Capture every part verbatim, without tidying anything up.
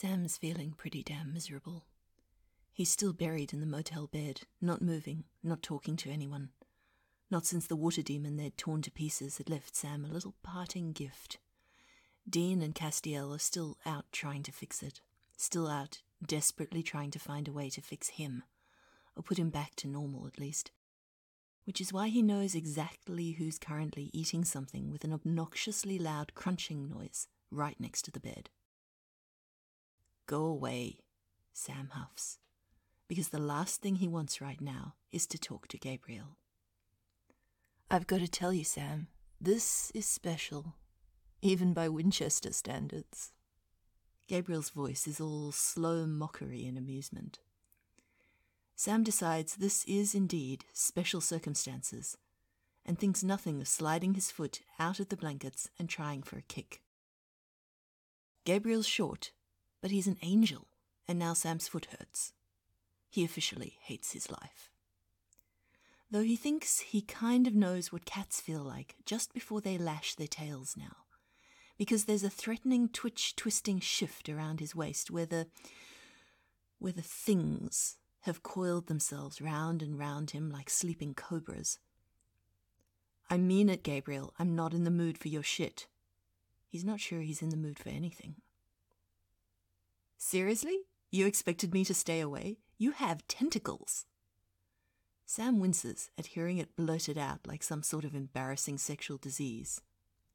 Sam's feeling pretty damn miserable. He's still buried in the motel bed, not moving, not talking to anyone. Not since the water demon they'd torn to pieces had left Sam a little parting gift. Dean and Castiel are still out trying to fix it, still out desperately trying to find a way to fix him, or put him back to normal at least. Which is why he knows exactly who's currently eating something with an obnoxiously loud crunching noise right next to the bed. Go away, Sam huffs, because the last thing he wants right now is to talk to Gabriel. I've got to tell you, Sam, this is special, even by Winchester standards. Gabriel's voice is all slow mockery and amusement. Sam decides this is indeed special circumstances, and thinks nothing of sliding his foot out of the blankets and trying for a kick. Gabriel's short, but he's an angel, and now Sam's foot hurts. He officially hates his life. Though he thinks he kind of knows what cats feel like just before they lash their tails now, because there's a threatening twitch-twisting shift around his waist where the, where the things have coiled themselves round and round him like sleeping cobras. I mean it, Gabriel. I'm not in the mood for your shit. He's not sure he's in the mood for anything. Seriously? You expected me to stay away? You have tentacles. Sam winces at hearing it blurted out like some sort of embarrassing sexual disease.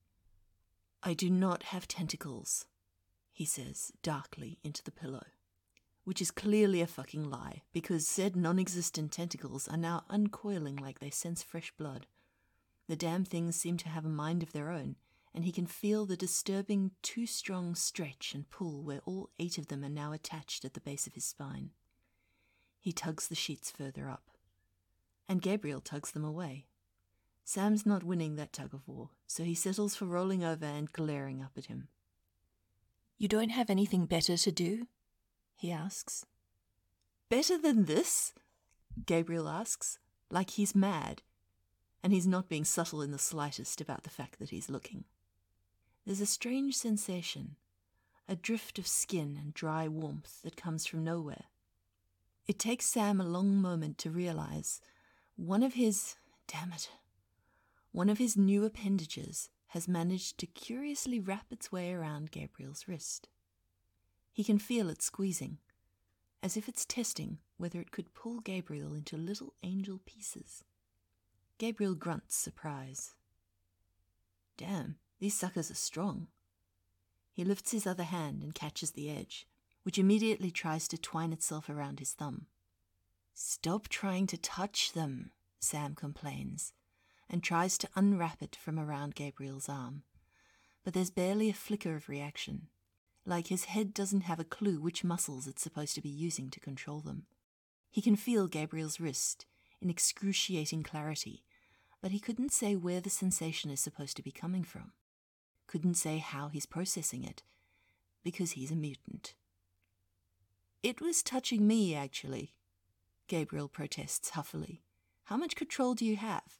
I do not have tentacles, he says darkly into the pillow, which is clearly a fucking lie, because said non-existent tentacles are now uncoiling like they sense fresh blood. The damn things seem to have a mind of their own, and he can feel the disturbing too-strong stretch and pull where all eight of them are now attached at the base of his spine. He tugs the sheets further up, and Gabriel tugs them away. Sam's not winning that tug-of-war, so he settles for rolling over and glaring up at him. You don't have anything better to do? He asks. Better than this? Gabriel asks, like he's mad, and he's not being subtle in the slightest about the fact that he's looking. There's a strange sensation, a drift of skin and dry warmth that comes from nowhere. It takes Sam a long moment to realize one of his, damn it, one of his new appendages has managed to curiously wrap its way around Gabriel's wrist. He can feel it squeezing, as if it's testing whether it could pull Gabriel into little angel pieces. Gabriel grunts surprise. Damn, these suckers are strong. He lifts his other hand and catches the edge, which immediately tries to twine itself around his thumb. Stop trying to touch them, Sam complains, and tries to unwrap it from around Gabriel's arm. But there's barely a flicker of reaction, like his head doesn't have a clue which muscles it's supposed to be using to control them. He can feel Gabriel's wrist in excruciating clarity, but he couldn't say where the sensation is supposed to be coming from. Couldn't say how he's processing it, because he's a mutant. It was touching me, actually, Gabriel protests huffily. How much control do you have?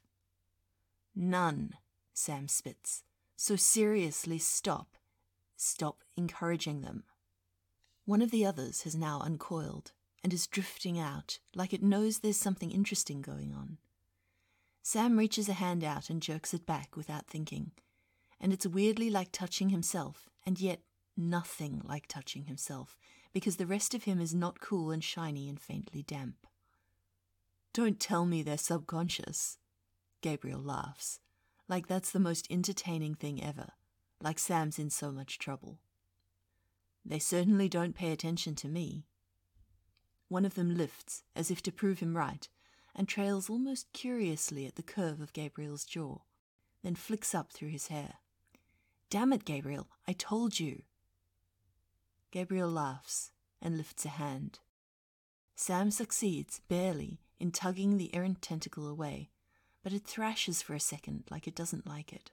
None, Sam spits. So seriously, stop. Stop encouraging them. One of the others has now uncoiled and is drifting out like it knows there's something interesting going on. Sam reaches a hand out and jerks it back without thinking, and it's weirdly like touching himself, and yet nothing like touching himself, because the rest of him is not cool and shiny and faintly damp. Don't tell me they're subconscious. Gabriel laughs, like that's the most entertaining thing ever, like Sam's in so much trouble. They certainly don't pay attention to me. One of them lifts, as if to prove him right, and trails almost curiously at the curve of Gabriel's jaw, then flicks up through his hair. Damn it, Gabriel, I told you. Gabriel laughs and lifts a hand. Sam succeeds, barely, in tugging the errant tentacle away, but it thrashes for a second like it doesn't like it.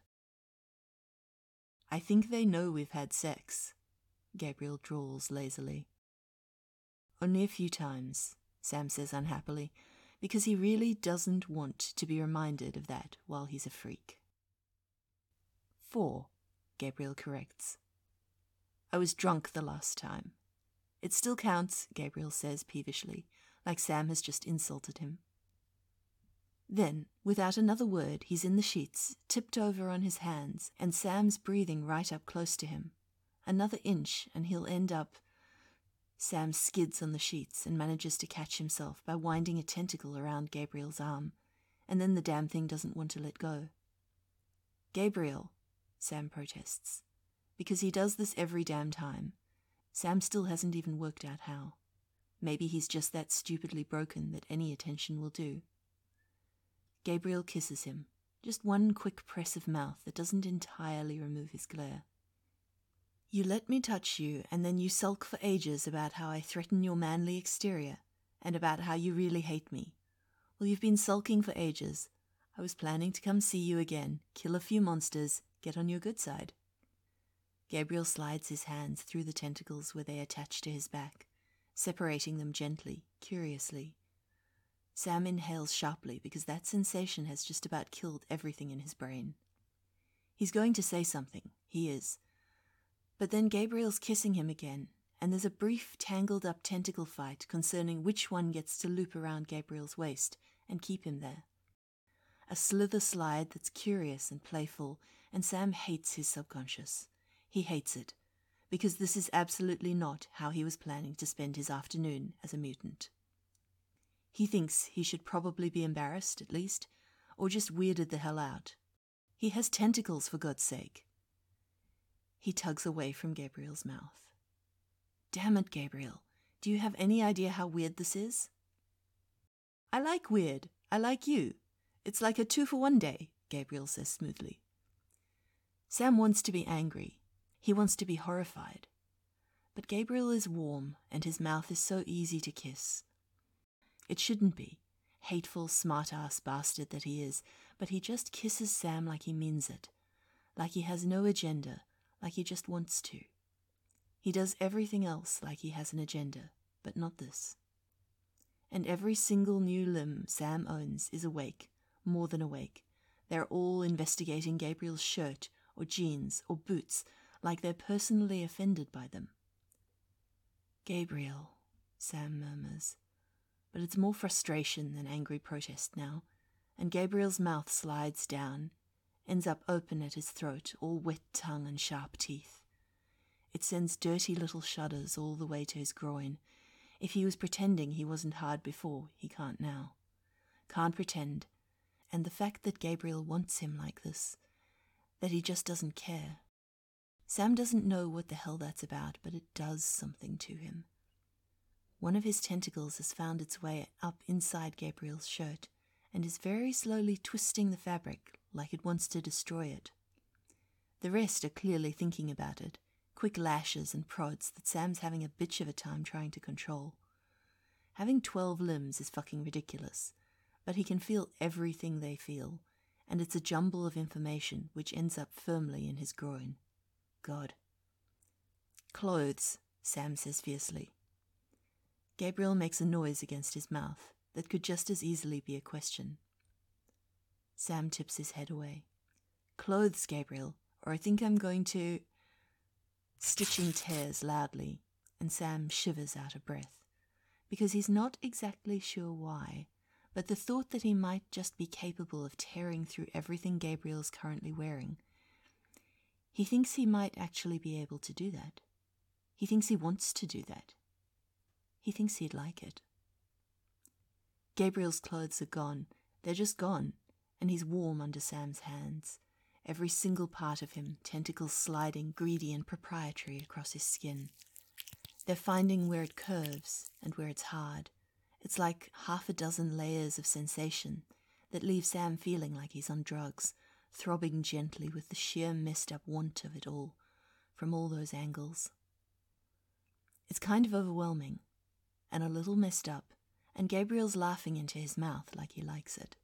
I think they know we've had sex, Gabriel drawls lazily. Only a few times, Sam says unhappily, because he really doesn't want to be reminded of that while he's a freak. Four, Gabriel corrects. I was drunk the last time. It still counts, Gabriel says peevishly, like Sam has just insulted him. Then, without another word, he's in the sheets, tipped over on his hands, and Sam's breathing right up close to him. Another inch, and he'll end up... Sam skids on the sheets and manages to catch himself by winding a tentacle around Gabriel's arm, and then the damn thing doesn't want to let go. Gabriel, Sam protests, because he does this every damn time. Sam still hasn't even worked out how. Maybe he's just that stupidly broken that any attention will do. Gabriel kisses him, just one quick press of mouth that doesn't entirely remove his glare. You let me touch you, and then you sulk for ages about how I threaten your manly exterior, and about how you really hate me. Well, you've been sulking for ages. I was planning to come see you again, kill a few monsters, get on your good side. Gabriel slides his hands through the tentacles where they attach to his back, separating them gently, curiously. Sam inhales sharply because that sensation has just about killed everything in his brain. He's going to say something, he is. But then Gabriel's kissing him again, and there's a brief tangled-up tentacle fight concerning which one gets to loop around Gabriel's waist and keep him there. A slither slide that's curious and playful, and Sam hates his subconscious. He hates it, because this is absolutely not how he was planning to spend his afternoon as a mutant. He thinks he should probably be embarrassed, at least, or just weirded the hell out. He has tentacles, for God's sake. He tugs away from Gabriel's mouth. Damn it, Gabriel. Do you have any idea how weird this is? I like weird. I like you. It's like a two-for-one day, Gabriel says smoothly. Sam wants to be angry. He wants to be horrified. But Gabriel is warm, and his mouth is so easy to kiss. It shouldn't be, hateful, smart-ass bastard that he is, but he just kisses Sam like he means it, like he has no agenda, like he just wants to. He does everything else like he has an agenda, but not this. And every single new limb Sam owns is awake, more than awake. They're all investigating Gabriel's shirt, or jeans, or boots, like they're personally offended by them. Gabriel, Sam murmurs. But it's more frustration than angry protest now, and Gabriel's mouth slides down, ends up open at his throat, all wet tongue and sharp teeth. It sends dirty little shudders all the way to his groin. If he was pretending he wasn't hard before, he can't now. Can't pretend. And the fact that Gabriel wants him like this, that he just doesn't care. Sam doesn't know what the hell that's about, but it does something to him. One of his tentacles has found its way up inside Gabriel's shirt and is very slowly twisting the fabric like it wants to destroy it. The rest are clearly thinking about it, quick lashes and prods that Sam's having a bitch of a time trying to control. Having twelve limbs is fucking ridiculous, but he can feel everything they feel, and it's a jumble of information which ends up firmly in his groin. God. Clothes, Sam says fiercely. Gabriel makes a noise against his mouth that could just as easily be a question. Sam tips his head away. Clothes, Gabriel, or I think I'm going to... Stitching tears loudly, and Sam shivers out of breath, because he's not exactly sure why, but the thought that he might just be capable of tearing through everything Gabriel's currently wearing. He thinks he might actually be able to do that. He thinks he wants to do that. He thinks he'd like it. Gabriel's clothes are gone. They're just gone, and he's warm under Sam's hands. Every single part of him, tentacles sliding, greedy and proprietary across his skin. They're finding where it curves and where it's hard. It's like half a dozen layers of sensation that leave Sam feeling like he's on drugs, throbbing gently with the sheer messed-up want of it all, from all those angles. It's kind of overwhelming, and a little messed up, and Gabriel's laughing into his mouth like he likes it.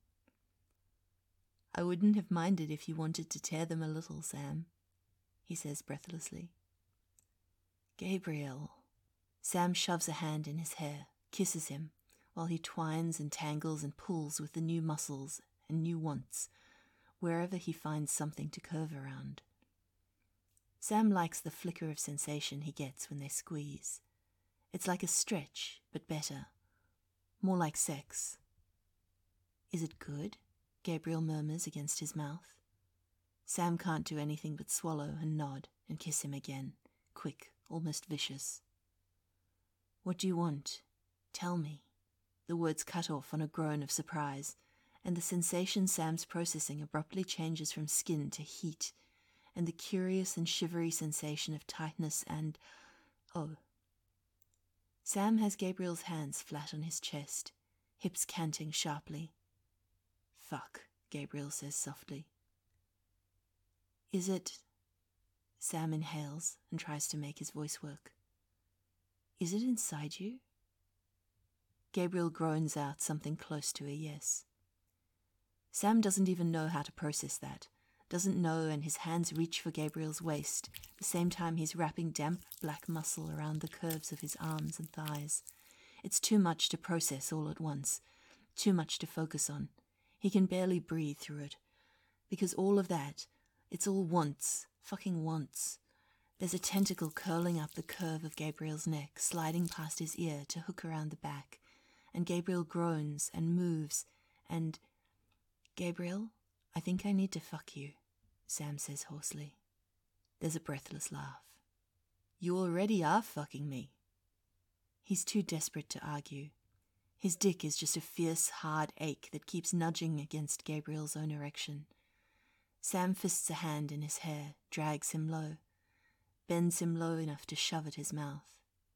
I wouldn't have minded if you wanted to tear them a little, Sam, he says breathlessly. Gabriel. Sam shoves a hand in his hair, kisses him, while he twines and tangles and pulls with the new muscles and new wants, wherever he finds something to curve around. Sam likes the flicker of sensation he gets when they squeeze, It's like a stretch, but better. More like sex. Is it good? Gabriel murmurs against his mouth. Sam can't do anything but swallow and nod and kiss him again, quick, almost vicious. What do you want? Tell me. The words cut off on a groan of surprise, and the sensation Sam's processing abruptly changes from skin to heat, and the curious and shivery sensation of tightness and... oh. Sam has Gabriel's hands flat on his chest, hips canting sharply. Fuck, Gabriel says softly. Is it... Sam inhales and tries to make his voice work. Is it inside you? Gabriel groans out something close to a yes. Sam doesn't even know how to process that, doesn't know, and his hands reach for Gabriel's waist, the same time he's wrapping damp black muscle around the curves of his arms and thighs. It's too much to process all at once, too much to focus on. He can barely breathe through it, because all of that, it's all wants, fucking wants. There's a tentacle curling up the curve of Gabriel's neck, sliding past his ear to hook around the back, and Gabriel groans and moves, and... Gabriel, I think I need to fuck you, Sam says hoarsely. There's a breathless laugh. You already are fucking me. He's too desperate to argue. His dick is just a fierce, hard ache that keeps nudging against Gabriel's own erection. Sam fists a hand in his hair, drags him low, bends him low enough to shove at his mouth.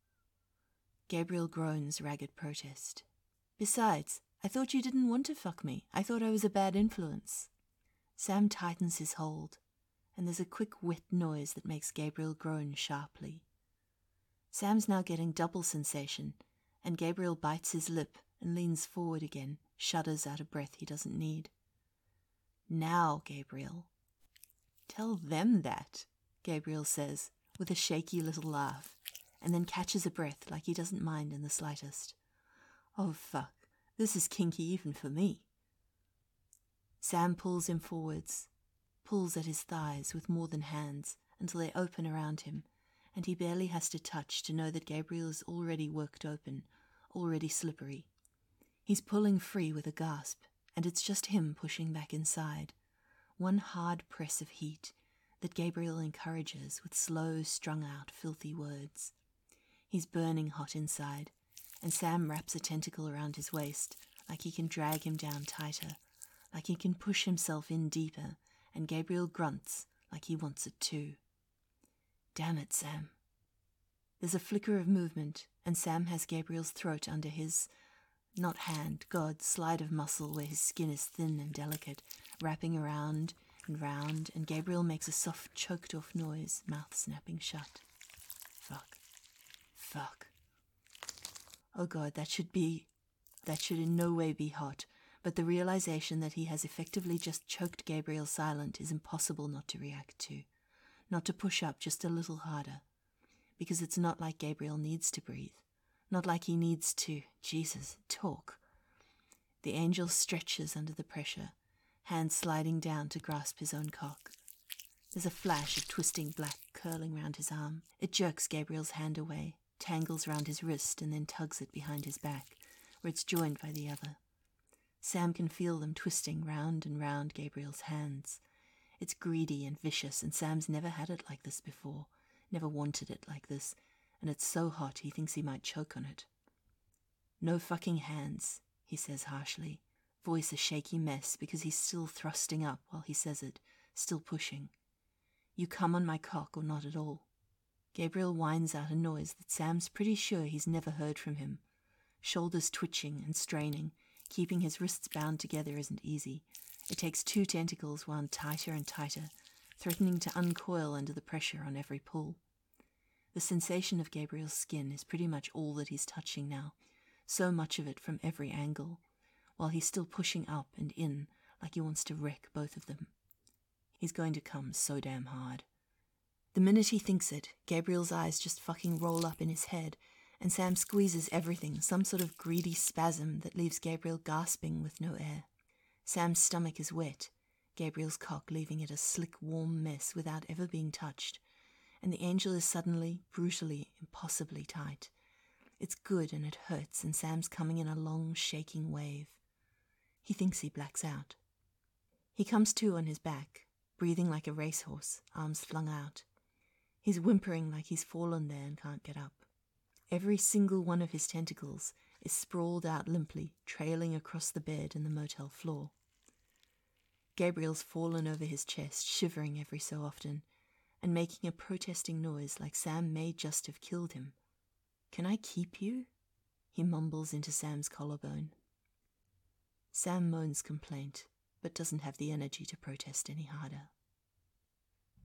Gabriel groans ragged protest. Besides, I thought you didn't want to fuck me. I thought I was a bad influence. Sam tightens his hold, and there's a quick wet noise that makes Gabriel groan sharply. Sam's now getting double sensation, and Gabriel bites his lip and leans forward again, shudders out a breath he doesn't need. Now, Gabriel. Tell them that, Gabriel says, with a shaky little laugh, and then catches a breath like he doesn't mind in the slightest. Oh, fuck. This is kinky even for me. Sam pulls him forwards, pulls at his thighs with more than hands until they open around him, and he barely has to touch to know that Gabriel is already worked open, already slippery. He's pulling free with a gasp, and it's just him pushing back inside, one hard press of heat that Gabriel encourages with slow, strung-out, filthy words. He's burning hot inside, and Sam wraps a tentacle around his waist, like he can drag him down tighter, like he can push himself in deeper, and Gabriel grunts like he wants it too. Damn it, Sam. There's a flicker of movement, and Sam has Gabriel's throat under his, not hand, God, slide of muscle where his skin is thin and delicate, wrapping around and round, and Gabriel makes a soft, choked-off noise, mouth snapping shut. Fuck. Fuck. Oh God, that should be, that should in no way be hot, but the realization that he has effectively just choked Gabriel silent is impossible not to react to, not to push up just a little harder, because it's not like Gabriel needs to breathe, not like he needs to, Jesus, talk. The angel stretches under the pressure, hands sliding down to grasp his own cock. There's a flash of twisting black curling round his arm. It jerks Gabriel's hand away, tangles round his wrist, and then tugs it behind his back, where it's joined by the other. Sam can feel them twisting round and round Gabriel's hands. It's greedy and vicious, and Sam's never had it like this before, never wanted it like this, and it's so hot he thinks he might choke on it. No fucking hands, he says harshly, voice a shaky mess because he's still thrusting up while he says it, still pushing. You come on my cock or not at all. Gabriel whines out a noise that Sam's pretty sure he's never heard from him. Shoulders twitching and straining, keeping his wrists bound together isn't easy. It takes two tentacles wound tighter and tighter, threatening to uncoil under the pressure on every pull. The sensation of Gabriel's skin is pretty much all that he's touching now, so much of it from every angle, while he's still pushing up and in like he wants to wreck both of them. He's going to come so damn hard. The minute he thinks it, Gabriel's eyes just fucking roll up in his head, and Sam squeezes everything, some sort of greedy spasm that leaves Gabriel gasping with no air. Sam's stomach is wet, Gabriel's cock leaving it a slick, warm mess without ever being touched, and the angel is suddenly, brutally, impossibly tight. It's good and it hurts, and Sam's coming in a long, shaking wave. He thinks he blacks out. He comes to on his back, breathing like a racehorse, arms flung out. He's whimpering like he's fallen there and can't get up. Every single one of his tentacles is sprawled out limply, trailing across the bed and the motel floor. Gabriel's fallen over his chest, shivering every so often, and making a protesting noise like Sam may just have killed him. "Can I keep you?" he mumbles into Sam's collarbone. Sam moans complaint, but doesn't have the energy to protest any harder.